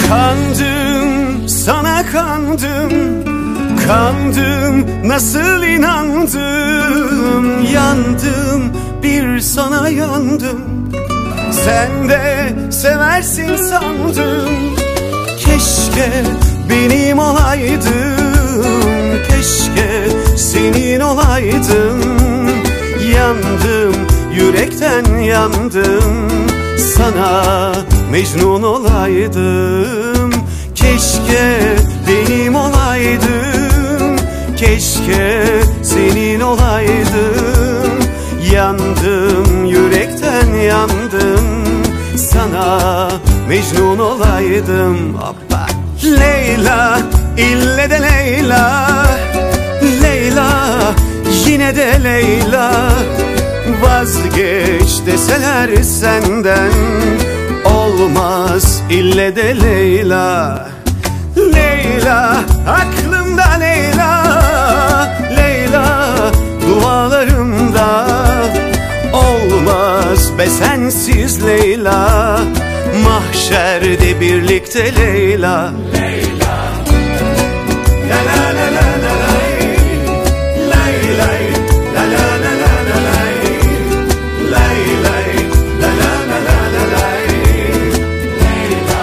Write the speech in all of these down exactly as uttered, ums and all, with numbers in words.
Kandım, sana kandım, kandım, nasıl inandım. Yandım, bir sana yandım, sen de seversin sandım. Keşke benim olaydım, keşke senin olaydım. Yandım, yürekten yandım, sana Mecnun olaydım. Keşke benim olaydım, keşke senin olaydım. Yandım, yürekten yandım, sana Mecnun olaydım. Hoppa. Leyla, ille de Leyla, Leyla, yine de Leyla. Vazgeç deseler senden, olmaz ille de Leyla. Leyla, aklımda Leyla, Leyla, dualarımda. Olmaz be sensiz Leyla, mahşerde birlikte Leyla. Leyla, la la la la la la, lay lay, la la la la la lay, lay lay, la la la la la lay, Leyla.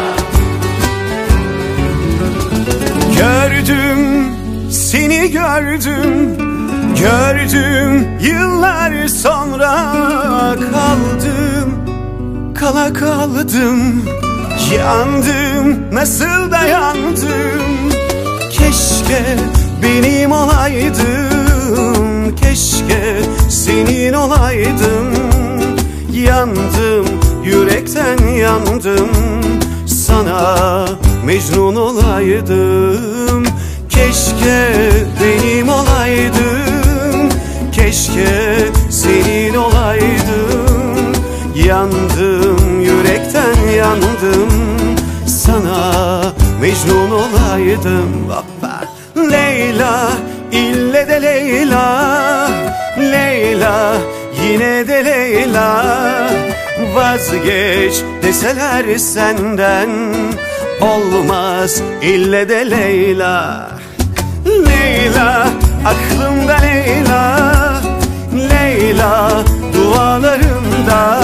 Gördüm, seni gördüm, gördüm yıllar sonra. Kaldım, kala kaldım, yandım, nasıl dayandım. Keşke benim olaydım, keşke senin olaydım. Yandım, yürekten yandım, sana Mecnun olaydım. Keşke benim olaydım, keşke senin olaydım. Yandım, yürekten yandım, sana Mecnun olaydım. Hoppa. Leyla, ille de Leyla, Leyla, yine de Leyla. Vazgeç deseler senden, olmaz ille de Leyla. Leyla, aklımda Leyla, Leyla, dualarımda.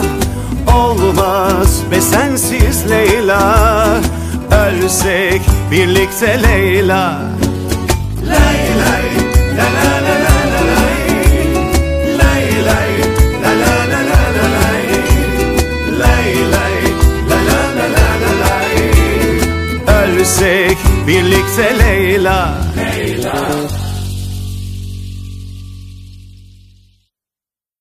Olmaz be sensiz Leyla, ölsek birlikte Leyla. Lay lay, la la la la la lay, lay lay, la la la la la lay, lay lay, la la la la la lay. Ölsek birlikte Leyla. Leyla.